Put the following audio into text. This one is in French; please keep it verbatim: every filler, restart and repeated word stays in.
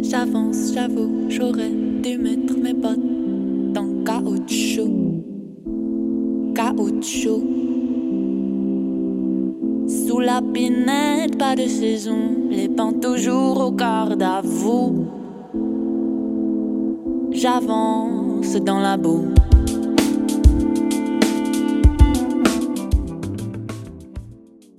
J'avance, j'avoue, j'aurais dû mettre mes bottes en caoutchouc. Caoutchouc. Sous la pinette, pas de saison. Les pans toujours au garde à vous. J'avance dans la boue.